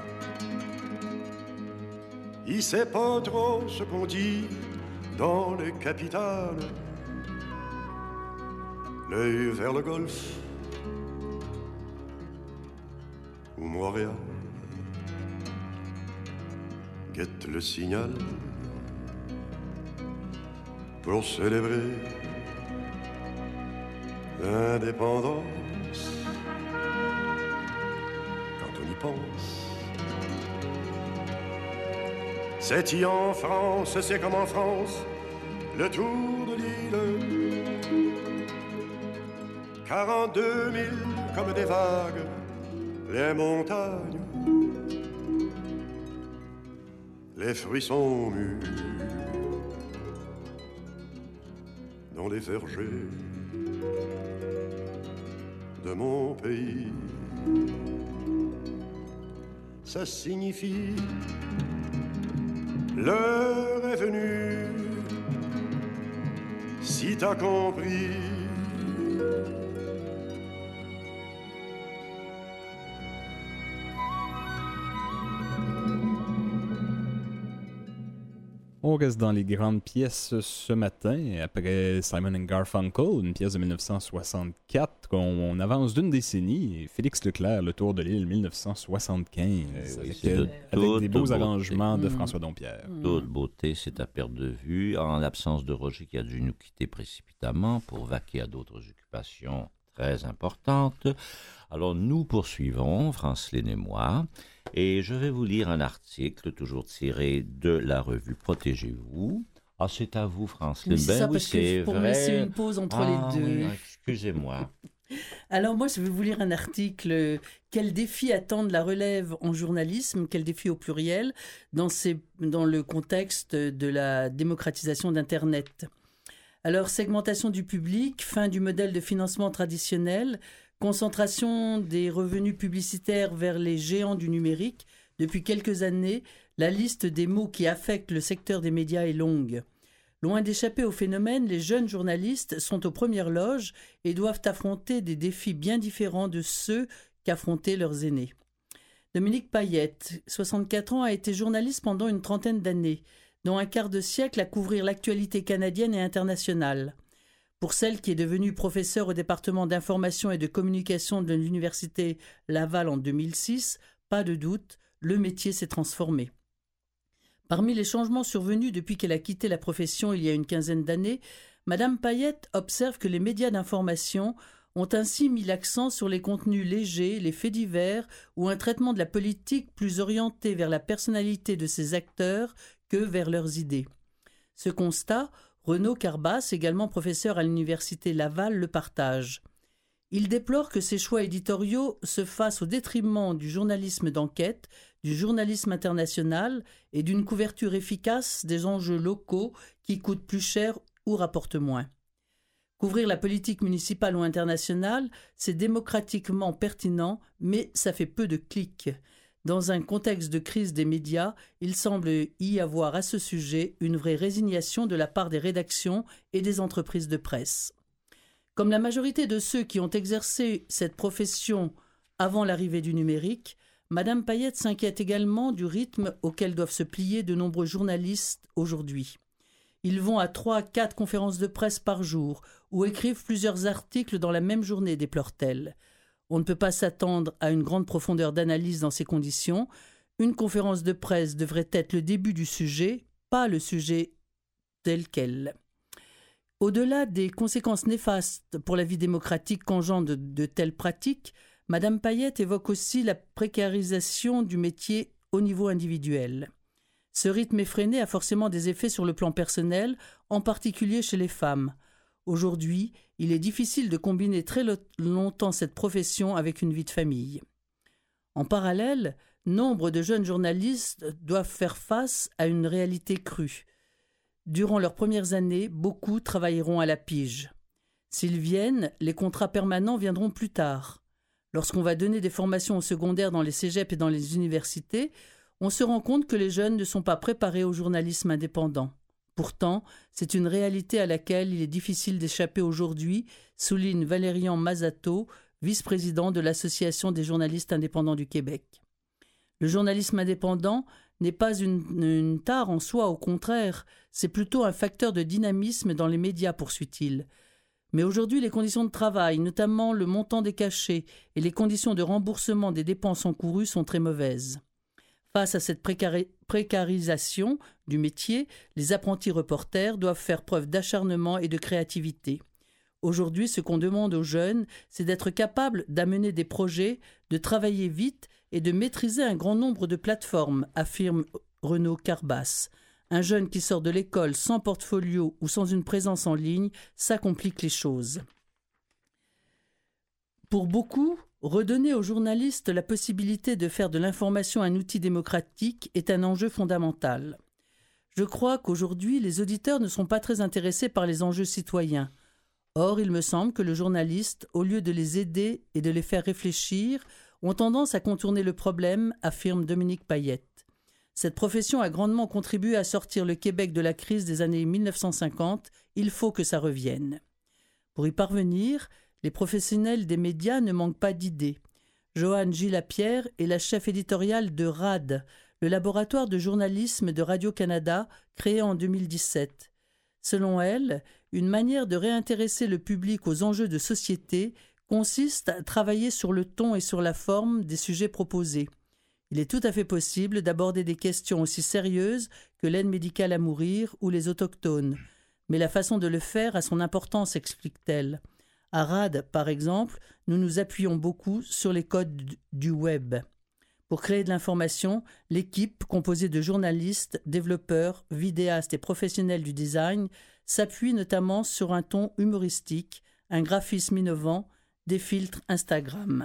Speaker 7: Il sait pas trop ce qu'on dit dans les capitales. L'œil vers le golfe ou Montréal guette le signal pour célébrer l'indépendance. Quand on y pense, c'est y en France, c'est comme en France, le tour de l'île. 42 000 comme des vagues, les montagnes, les fruits sont mûrs dans les vergers de mon pays. Ça signifie l'heure est venue, si t'as compris.
Speaker 5: On reste dans les grandes pièces ce matin, après Simon & Garfunkel, une pièce de 1964, on avance d'une décennie, et Félix Leclerc, Le Tour de l'île, 1975, avec des beaux arrangements de François Dompierre.
Speaker 3: Toute beauté, c'est à perte de vue, en l'absence de Roger qui a dû nous quitter précipitamment pour vaquer à d'autres occupations très importantes. Alors nous poursuivons, Franceline et moi, et je vais vous lire un article toujours tiré de la revue Protégez-vous. Ah, c'est à vous, Franceline.
Speaker 2: Oui, c'est ça, parce que pour me laisser une pause entre les deux.
Speaker 3: Oui, excusez-moi.
Speaker 2: Alors moi, je vais vous lire un article « Quels défis attendent la relève en journalisme ?» Quels défis au pluriel dans le contexte de la démocratisation d'Internet. Alors, segmentation du public, fin du modèle de financement traditionnel, concentration des revenus publicitaires vers les géants du numérique. Depuis quelques années, la liste des maux qui affectent le secteur des médias est longue. Loin d'échapper au phénomène, les jeunes journalistes sont aux premières loges et doivent affronter des défis bien différents de ceux qu'affrontaient leurs aînés. Dominique Payette, 64 ans, a été journaliste pendant une trentaine d'années, dont un quart de siècle à couvrir l'actualité canadienne et internationale. Pour celle qui est devenue professeure au département d'information et de communication de l'Université Laval en 2006, pas de doute, le métier s'est transformé. Parmi les changements survenus depuis qu'elle a quitté la profession il y a une quinzaine d'années, Madame Payette observe que les médias d'information ont ainsi mis l'accent sur les contenus légers, les faits divers ou un traitement de la politique plus orienté vers la personnalité de ses acteurs que vers leurs idées. Ce constat, Renaud Carbas, également professeur à l'Université Laval, le partage. Il déplore que ces choix éditoriaux se fassent au détriment du journalisme d'enquête, du journalisme international et d'une couverture efficace des enjeux locaux qui coûtent plus cher ou rapportent moins. Couvrir la politique municipale ou internationale, c'est démocratiquement pertinent, mais ça fait peu de clics. Dans un contexte de crise des médias, il semble y avoir à ce sujet une vraie résignation de la part des rédactions et des entreprises de presse. Comme la majorité de ceux qui ont exercé cette profession avant l'arrivée du numérique, Madame Payette s'inquiète également du rythme auquel doivent se plier de nombreux journalistes aujourd'hui. Ils vont à 3 à 4 conférences de presse par jour ou écrivent plusieurs articles dans la même journée, déplore-t-elle. On ne peut pas s'attendre à une grande profondeur d'analyse dans ces conditions. Une conférence de presse devrait être le début du sujet, pas le sujet tel quel. Au-delà des conséquences néfastes pour la vie démocratique qu'engendrent de telles pratiques, Madame Payette évoque aussi la précarisation du métier au niveau individuel. Ce rythme effréné a forcément des effets sur le plan personnel, en particulier chez les femmes. Aujourd'hui, il est difficile de combiner très longtemps cette profession avec une vie de famille. En parallèle, nombre de jeunes journalistes doivent faire face à une réalité crue. Durant leurs premières années, beaucoup travailleront à la pige. S'ils viennent, les contrats permanents viendront plus tard. Lorsqu'on va donner des formations au secondaire dans les cégeps et dans les universités, on se rend compte que les jeunes ne sont pas préparés au journalisme indépendant. Pourtant, c'est une réalité à laquelle il est difficile d'échapper aujourd'hui, souligne Valérian Mazato, vice-président de l'Association des journalistes indépendants du Québec. Le journalisme indépendant n'est pas une tare en soi, au contraire, c'est plutôt un facteur de dynamisme dans les médias, poursuit-il. Mais aujourd'hui, les conditions de travail, notamment le montant des cachets et les conditions de remboursement des dépenses encourues sont très mauvaises. Face à cette précarisation du métier, les apprentis reporters doivent faire preuve d'acharnement et de créativité. Aujourd'hui, ce qu'on demande aux jeunes, c'est d'être capables d'amener des projets, de travailler vite et de maîtriser un grand nombre de plateformes, affirme Renaud Carbas. Un jeune qui sort de l'école sans portfolio ou sans une présence en ligne, ça complique les choses. Pour beaucoup, redonner aux journalistes la possibilité de faire de l'information un outil démocratique est un enjeu fondamental. Je crois qu'aujourd'hui, les auditeurs ne sont pas très intéressés par les enjeux citoyens. Or, il me semble que le journaliste, au lieu de les aider et de les faire réfléchir, ont tendance à contourner le problème, affirme Dominique Payette. Cette profession a grandement contribué à sortir le Québec de la crise des années 1950. Il faut que ça revienne. Pour y parvenir, les professionnels des médias ne manquent pas d'idées. Joanne Gilles-Lapierre est la chef éditoriale de RAD, le laboratoire de journalisme de Radio-Canada, créé en 2017. Selon elle, une manière de réintéresser le public aux enjeux de société consiste à travailler sur le ton et sur la forme des sujets proposés. Il est tout à fait possible d'aborder des questions aussi sérieuses que l'aide médicale à mourir ou les autochtones. Mais la façon de le faire a son importance, explique-t-elle. À RAD, par exemple, nous nous appuyons beaucoup sur les codes du web. Pour créer de l'information, l'équipe, composée de journalistes, développeurs, vidéastes et professionnels du design, s'appuie notamment sur un ton humoristique, un graphisme innovant, des filtres Instagram.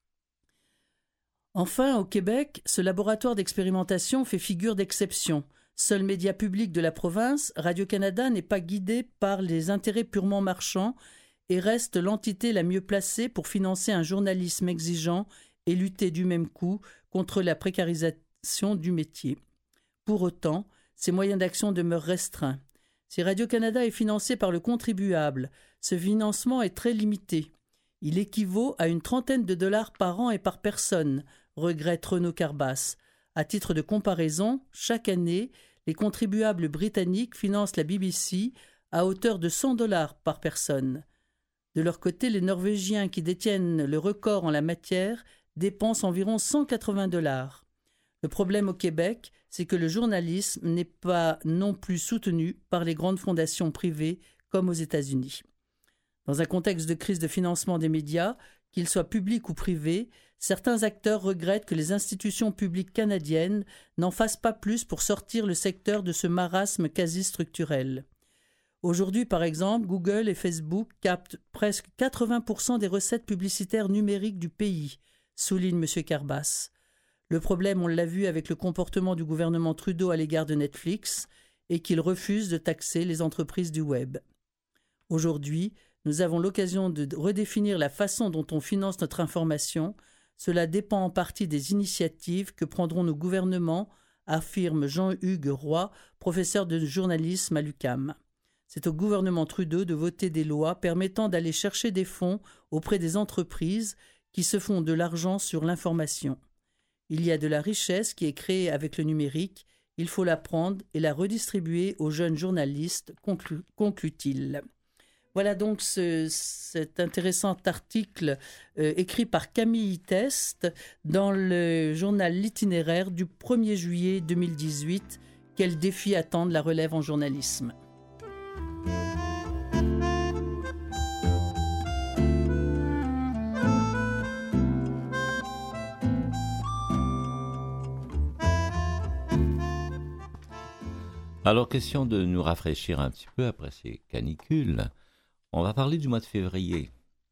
Speaker 2: Enfin, au Québec, ce laboratoire d'expérimentation fait figure d'exception. Seul média public de la province, Radio-Canada n'est pas guidé par les intérêts purement marchands et reste l'entité la mieux placée pour financer un journalisme exigeant et lutter du même coup contre la précarisation du métier. Pour autant, ses moyens d'action demeurent restreints. Si Radio-Canada est financé par le contribuable, ce financement est très limité. Il équivaut à une $30 par an et par personne, regrette Renaud Carbas. À titre de comparaison, chaque année, les contribuables britanniques financent la BBC à hauteur de $100 par personne. De leur côté, les Norvégiens qui détiennent le record en la matière dépensent environ $180. Le problème au Québec, c'est que le journalisme n'est pas non plus soutenu par les grandes fondations privées comme aux États-Unis. Dans un contexte de crise de financement des médias, qu'ils soient publics ou privés, certains acteurs regrettent que les institutions publiques canadiennes n'en fassent pas plus pour sortir le secteur de ce marasme quasi structurel. Aujourd'hui, par exemple, Google et Facebook captent presque 80% des recettes publicitaires numériques du pays, souligne M. Carbas. Le problème, on l'a vu avec le comportement du gouvernement Trudeau à l'égard de Netflix et qu'il refuse de taxer les entreprises du web. Aujourd'hui, nous avons l'occasion de redéfinir la façon dont on finance notre information. Cela dépend en partie des initiatives que prendront nos gouvernements, affirme Jean-Hugues Roy, professeur de journalisme à l'UQAM. C'est au gouvernement Trudeau de voter des lois permettant d'aller chercher des fonds auprès des entreprises qui se font de l'argent sur l'information. Il y a de la richesse qui est créée avec le numérique, il faut la prendre et la redistribuer aux jeunes journalistes, conclut-il. Voilà donc cet intéressant article écrit par Camille Test dans le journal L'Itinéraire du 1er juillet 2018. Quels défis attendent la relève en journalisme ?
Speaker 3: Alors, question de nous rafraîchir un petit peu après ces canicules. On va parler du mois de février.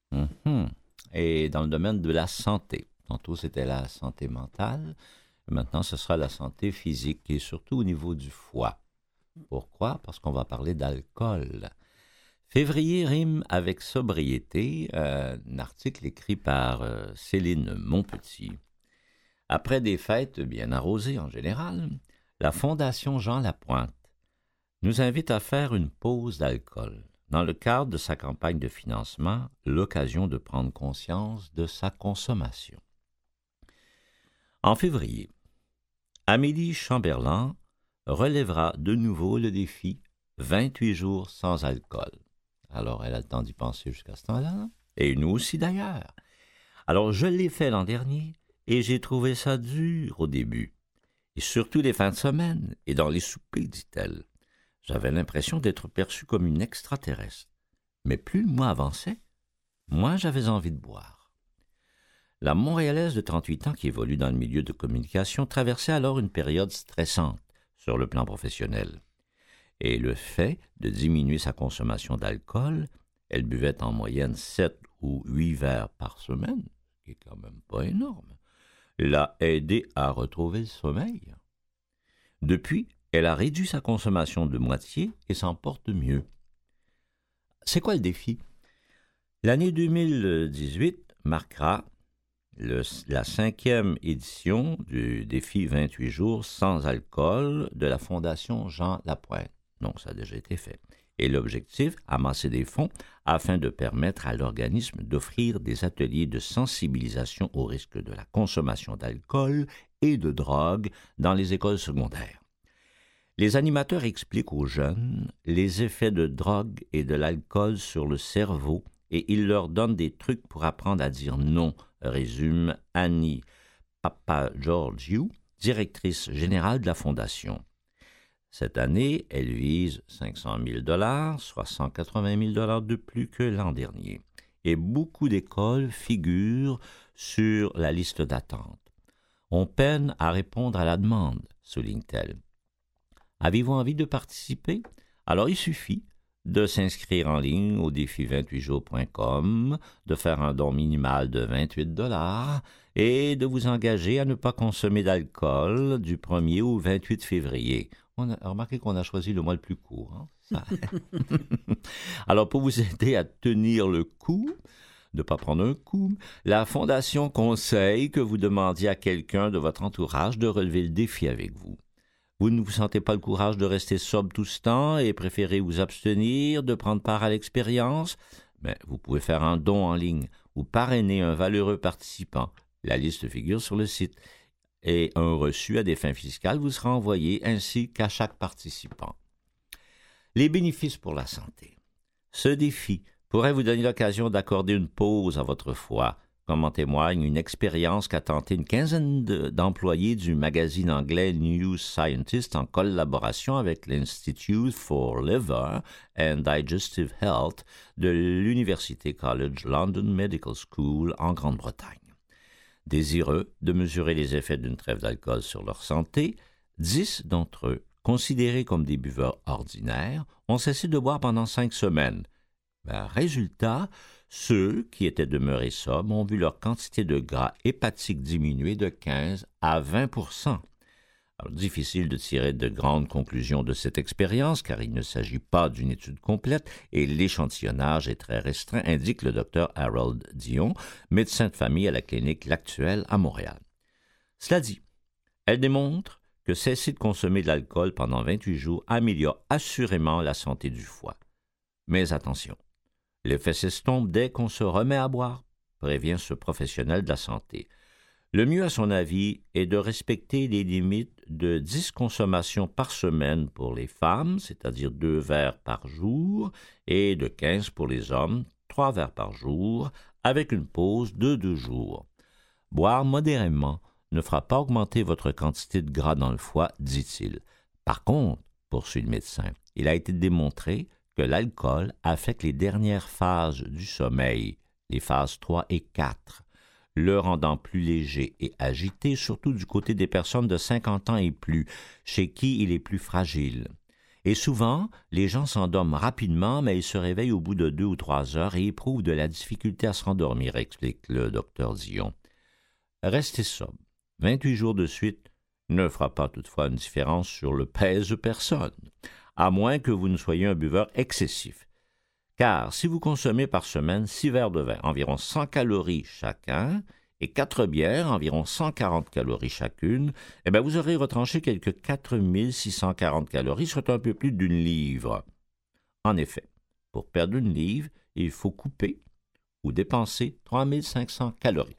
Speaker 3: Et dans le domaine de la santé. Tantôt, c'était la santé mentale. Maintenant, ce sera la santé physique et surtout au niveau du foie. Pourquoi? Parce qu'on va parler d'alcool. Février rime avec sobriété. Un article écrit par Céline Monpetit. Après des fêtes bien arrosées en général, la Fondation Jean Lapointe nous invite à faire une pause d'alcool. Dans le cadre de sa campagne de financement, l'occasion de prendre conscience de sa consommation. En février, Amélie Chamberlain relèvera de nouveau le défi 28 jours sans alcool. Alors, elle a le temps d'y penser jusqu'à ce temps-là, et nous aussi d'ailleurs. Alors, je l'ai fait l'an dernier, et j'ai trouvé ça dur au début, et surtout les fins de semaine, et dans les soupers, dit-elle. J'avais l'impression d'être perçu comme une extraterrestre. Mais plus le mois avançait, moins j'avais envie de boire. La Montréalaise de 38 ans qui évolue dans le milieu de communication traversait alors une période stressante sur le plan professionnel. Et le fait de diminuer sa consommation d'alcool, elle buvait en moyenne 7 ou 8 verres par semaine, ce qui est quand même pas énorme, l'a aidé à retrouver le sommeil. Depuis, elle a réduit sa consommation de moitié et s'en porte mieux. C'est quoi le défi? L'année 2018 marquera la 5e édition du défi 28 jours sans alcool de la Fondation Jean Lapointe. Donc, ça a déjà été fait. Et l'objectif, amasser des fonds afin de permettre à l'organisme d'offrir des ateliers de sensibilisation au risque de la consommation d'alcool et de drogue dans les écoles secondaires. Les animateurs expliquent aux jeunes les effets de drogue et de l'alcool sur le cerveau et ils leur donnent des trucs pour apprendre à dire non, résume Annie Papageorgiou, directrice générale de la Fondation. Cette année, elle vise 500 000 soit 180 000 de plus que l'an dernier. Et beaucoup d'écoles figurent sur la liste d'attente. On peine à répondre à la demande, souligne-t-elle. Avez-vous envie de participer? Alors il suffit de s'inscrire en ligne au défi28jours.com, de faire un don minimal de 28 $ et de vous engager à ne pas consommer d'alcool du 1er au 28 février. On a remarqué qu'on a choisi le mois le plus court. Hein? Ça. Alors, pour vous aider à tenir le coup, de ne pas prendre un coup, la Fondation conseille que vous demandiez à quelqu'un de votre entourage de relever le défi avec vous. Vous ne vous sentez pas le courage de rester sobre tout ce temps et préférez vous abstenir de prendre part à l'expérience? Mais vous pouvez faire un don en ligne ou parrainer un valeureux participant. La liste figure sur le site. Et un reçu à des fins fiscales vous sera envoyé ainsi qu'à chaque participant. Les bénéfices pour la santé. Ce défi pourrait vous donner l'occasion d'accorder une pause à votre foi, comme en témoigne une expérience qu'a tenté une quinzaine d'employés du magazine anglais New Scientist en collaboration avec l'Institute for Liver and Digestive Health de l'University College London Medical School en Grande-Bretagne. Désireux de mesurer les effets d'une trêve d'alcool sur leur santé, 10 d'entre eux, considérés comme des buveurs ordinaires, ont cessé de boire pendant 5 semaines. Résultat, ceux qui étaient demeurés sobres ont vu leur quantité de gras hépatique diminuer de 15 à 20 %. Alors, difficile de tirer de grandes conclusions de cette expérience, car il ne s'agit pas d'une étude complète et l'échantillonnage est très restreint, indique le Dr Harold Dion, médecin de famille à la clinique L'Actuel à Montréal. Cela dit, elle démontre que cesser de consommer de l'alcool pendant 28 jours améliore assurément la santé du foie. Mais attention, l'effet s'estompe dès qu'on se remet à boire, prévient ce professionnel de la santé. Le mieux, à son avis, est de respecter les limites de 10 consommations par semaine pour les femmes, c'est-à-dire 2 verres par jour, et de 15 pour les hommes, 3 verres par jour, avec une pause de 2 jours. Boire modérément ne fera pas augmenter votre quantité de gras dans le foie, dit-il. Par contre, poursuit le médecin, il a été démontré que l'alcool affecte les dernières phases du sommeil, les phases 3 et 4, le rendant plus léger et agité, surtout du côté des personnes de 50 ans et plus, chez qui il est plus fragile. Et souvent, les gens s'endorment rapidement, mais ils se réveillent au bout de 2 ou 3 heures et éprouvent de la difficulté à se rendormir, explique le Dr Dion. Restez sobre. 28 jours de suite ne fera pas toutefois une différence sur le pèse-personne, à moins que vous ne soyez un buveur excessif. Car si vous consommez par semaine 6 verres de vin, environ 100 calories chacun, et 4 bières, environ 140 calories chacune, vous aurez retranché quelques 4640 calories, soit un peu plus d'1 livre. En effet, pour perdre 1 livre, il faut couper ou dépenser 3500 calories.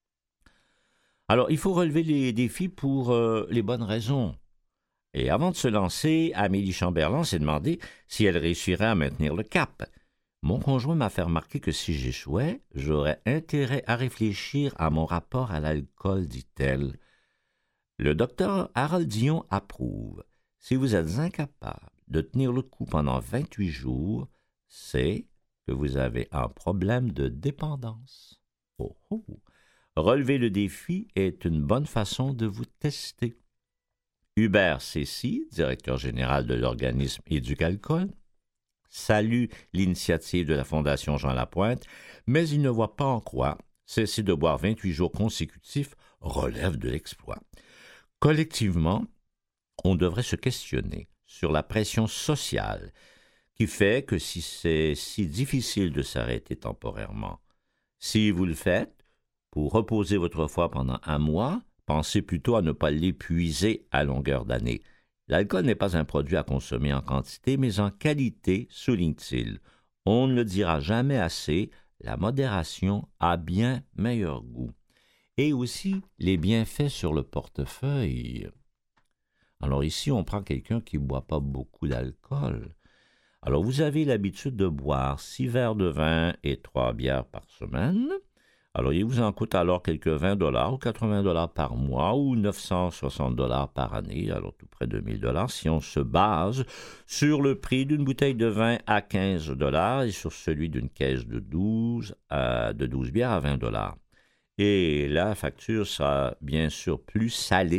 Speaker 3: Alors, il faut relever les défis pour les bonnes raisons. Et avant de se lancer, Amélie Chamberlain s'est demandé si elle réussirait à maintenir le cap. Mon conjoint m'a fait remarquer que si j'échouais, j'aurais intérêt à réfléchir à mon rapport à l'alcool, dit-elle. Le docteur Harold Dion approuve. Si vous êtes incapable de tenir le coup pendant 28 jours, c'est que vous avez un problème de dépendance. Oh oh! Relever le défi est une bonne façon de vous tester. Hubert Cessy, directeur général de l'organisme Éducalcool, salue l'initiative de la Fondation Jean Lapointe, mais il ne voit pas en quoi cesser de boire 28 jours consécutifs relève de l'exploit. Collectivement, on devrait se questionner sur la pression sociale qui fait que si c'est si difficile de s'arrêter temporairement, si vous le faites, pour reposer votre foi pendant 1 mois, pensez plutôt à ne pas l'épuiser à longueur d'année. L'alcool n'est pas un produit à consommer en quantité, mais en qualité, souligne-t-il. On ne le dira jamais assez, la modération a bien meilleur goût. Et aussi les bienfaits sur le portefeuille. Alors ici, on prend quelqu'un qui ne boit pas beaucoup d'alcool. Alors vous avez l'habitude de boire 6 verres de vin et 3 bières par semaine. Alors, il vous en coûte alors quelques 20 $ ou 80 $ par mois ou 960 $ par année, alors tout près de 1 000 $ si on se base sur le prix d'une bouteille de vin à 15 $ et sur celui d'une caisse de 12 bières à 20 $. Et la facture sera bien sûr plus salée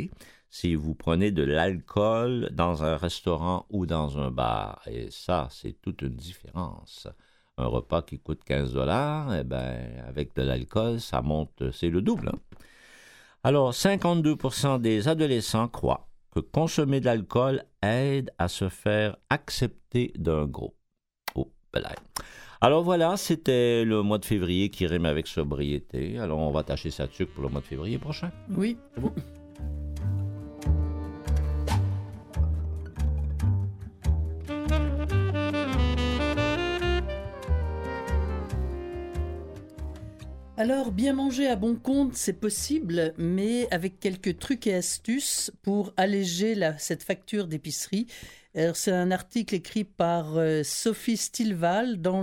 Speaker 3: si vous prenez de l'alcool dans un restaurant ou dans un bar. Et ça, c'est toute une différence. Un repas qui coûte 15 $, eh ben, avec de l'alcool, ça monte, c'est le double. Hein? Alors, 52% des adolescents croient que consommer de l'alcool aide à se faire accepter d'un groupe. Oh, belay. Alors voilà, c'était le mois de février qui rime avec sobriété. Alors, on va tâcher sa tuque pour le mois de février prochain.
Speaker 2: Oui.
Speaker 3: C'est bon.
Speaker 2: Alors, bien manger à bon compte, c'est possible, mais avec quelques trucs et astuces pour alléger cette facture d'épicerie. Alors, c'est un article écrit par Sophie Stilval dans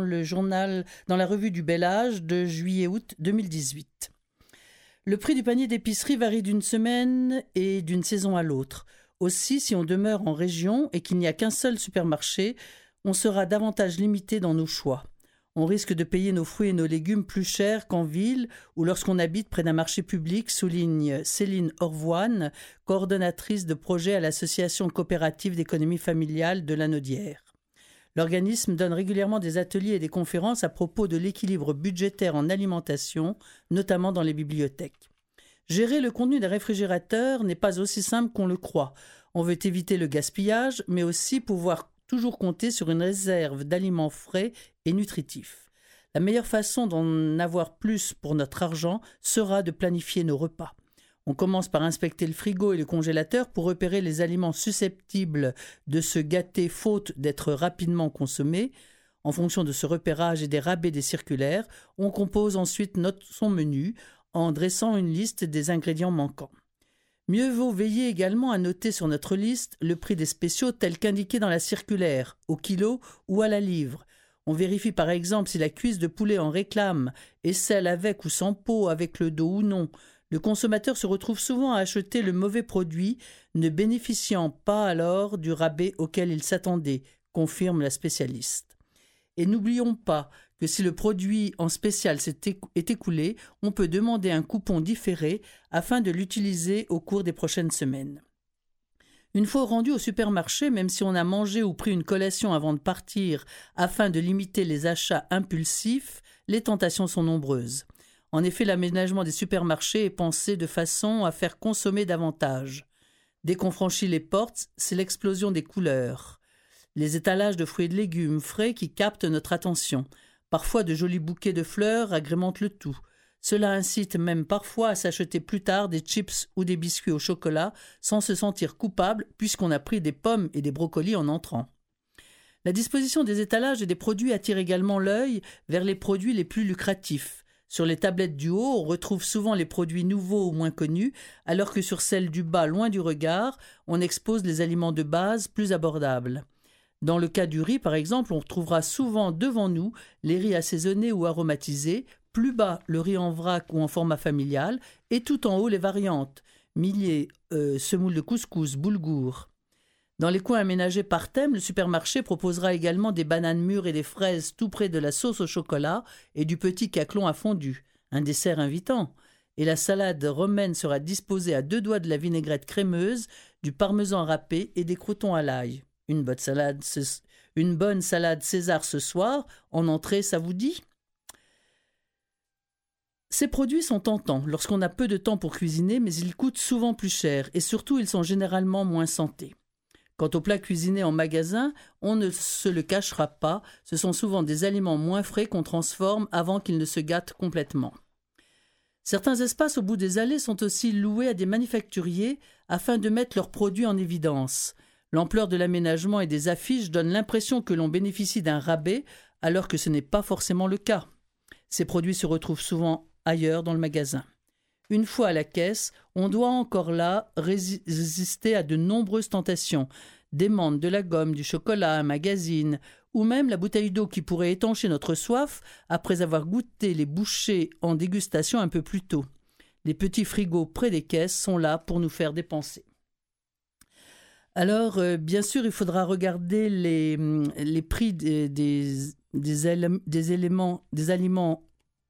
Speaker 2: la revue du Bel Âge de juillet-août 2018. Le prix du panier d'épicerie varie d'une semaine et d'une saison à l'autre. Aussi, si on demeure en région et qu'il n'y a qu'un seul supermarché, on sera davantage limité dans nos choix. On risque de payer nos fruits et nos légumes plus cher qu'en ville ou lorsqu'on habite près d'un marché public, souligne Céline Orvoine, coordonnatrice de projet à l'Association coopérative d'économie familiale de Lanaudière. L'organisme donne régulièrement des ateliers et des conférences à propos de l'équilibre budgétaire en alimentation, notamment dans les bibliothèques. Gérer le contenu des réfrigérateurs n'est pas aussi simple qu'on le croit. On veut éviter le gaspillage, mais aussi pouvoir toujours compter sur une réserve d'aliments frais et nutritifs. La meilleure façon d'en avoir plus pour notre argent sera de planifier nos repas. On commence par inspecter le frigo et le congélateur pour repérer les aliments susceptibles de se gâter faute d'être rapidement consommés. En fonction de ce repérage et des rabais des circulaires, on compose ensuite son menu en dressant une liste des ingrédients manquants. Mieux vaut veiller également à noter sur notre liste le prix des spéciaux tel qu'indiqué dans la circulaire, au kilo ou à la livre. On vérifie par exemple si la cuisse de poulet en réclame et celle avec ou sans peau, avec le dos ou non. Le consommateur se retrouve souvent à acheter le mauvais produit, ne bénéficiant pas alors du rabais auquel il s'attendait, confirme la spécialiste. Et n'oublions pas que si le produit en spécial est écoulé, on peut demander un coupon différé afin de l'utiliser au cours des prochaines semaines. Une fois rendu au supermarché, même si on a mangé ou pris une collation avant de partir afin de limiter les achats impulsifs, les tentations sont nombreuses. En effet, l'aménagement des supermarchés est pensé de façon à faire consommer davantage. Dès qu'on franchit les portes, c'est l'explosion des couleurs. Les étalages de fruits et de légumes frais qui captent notre attention. Parfois, de jolis bouquets de fleurs agrémentent le tout. Cela incite même parfois à s'acheter plus tard des chips ou des biscuits au chocolat sans se sentir coupable puisqu'on a pris des pommes et des brocolis en entrant. La disposition des étalages et des produits attire également l'œil vers les produits les plus lucratifs. Sur les tablettes du haut, on retrouve souvent les produits nouveaux ou moins connus, alors que sur celles du bas, loin du regard, on expose les aliments de base plus abordables. Dans le cas du riz, par exemple, on retrouvera souvent devant nous les riz assaisonnés ou aromatisés, plus bas le riz en vrac ou en format familial, et tout en haut les variantes, millet, semoule de couscous, boulgour. Dans les coins aménagés par thème, le supermarché proposera également des bananes mûres et des fraises tout près de la sauce au chocolat et du petit caclon à fondu, un dessert invitant. Et la salade romaine sera disposée à 2 doigts de la vinaigrette crémeuse, du parmesan râpé et des croûtons à l'ail. Une bonne salade César ce soir, en entrée, ça vous dit ? Ces produits sont tentants lorsqu'on a peu de temps pour cuisiner, mais ils coûtent souvent plus cher et surtout ils sont généralement moins santé. Quant aux plats cuisinés en magasin, on ne se le cachera pas, ce sont souvent des aliments moins frais qu'on transforme avant qu'ils ne se gâtent complètement. Certains espaces au bout des allées sont aussi loués à des manufacturiers afin de mettre leurs produits en évidence. L'ampleur de l'aménagement et des affiches donne l'impression que l'on bénéficie d'un rabais, alors que ce n'est pas forcément le cas. Ces produits se retrouvent souvent ailleurs dans le magasin. Une fois à la caisse, on doit encore là résister à de nombreuses tentations. Des menthes, de la gomme, du chocolat, un magazine, ou même la bouteille d'eau qui pourrait étancher notre soif après avoir goûté les bouchées en dégustation un peu plus tôt. Les petits frigos près des caisses sont là pour nous faire dépenser. Alors, bien sûr, il faudra regarder les prix des aliments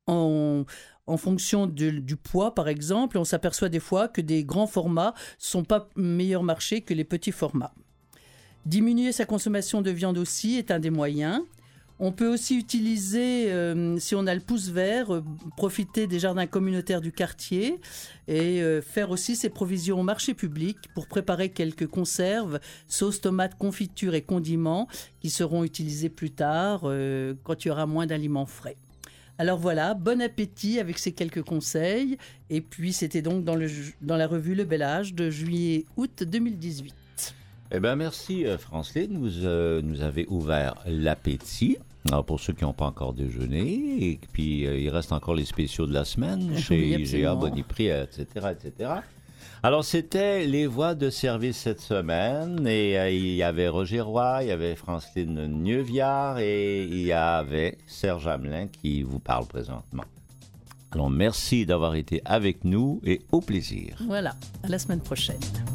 Speaker 2: en fonction du poids, par exemple. On s'aperçoit des fois que des grands formats ne sont pas meilleur marché que les petits formats. Diminuer sa consommation de viande aussi est un des moyens. On peut aussi utiliser, si on a le pouce vert, profiter des jardins communautaires du quartier et faire aussi ses provisions au marché public pour préparer quelques conserves, sauces, tomates, confitures et condiments qui seront utilisés plus tard quand il y aura moins d'aliments frais. Alors voilà, bon appétit avec ces quelques conseils. Et puis c'était donc dans la revue Le Bel Âge de juillet-août 2018.
Speaker 3: Eh bien, merci, Franceline. Vous nous avez ouvert l'appétit. Alors, pour ceux qui n'ont pas encore déjeuné, et puis il reste encore les spéciaux de la semaine chez IGA, Boniprix, etc., etc. Alors, c'était les voix de service cette semaine. Et il y avait Roger Roy, il y avait Franceline Neuviard et il y avait Serge Hamelin qui vous parle présentement. Alors, merci d'avoir été avec nous et au plaisir.
Speaker 2: Voilà, à la semaine prochaine.